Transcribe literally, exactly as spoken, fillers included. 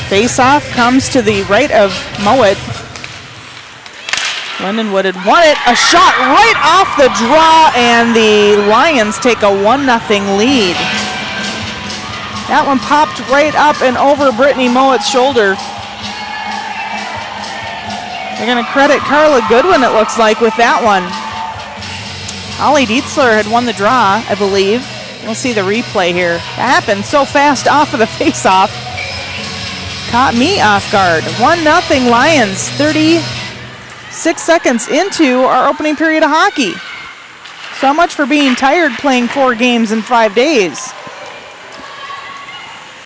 Face-off comes to the right of Mowat. Lindenwood had won it. A shot right off the draw, and the Lions take a one nothing lead. That one popped right up and over Brittany Mowat's shoulder. They're going to credit Carla Goodwin, it looks like, with that one. Holly Dietzler had won the draw, I believe. We'll see the replay here. That happened so fast off of the face-off. Caught me off guard. one nothing Lions, thirty-six seconds into our opening period of hockey. So much for being tired playing four games in five days.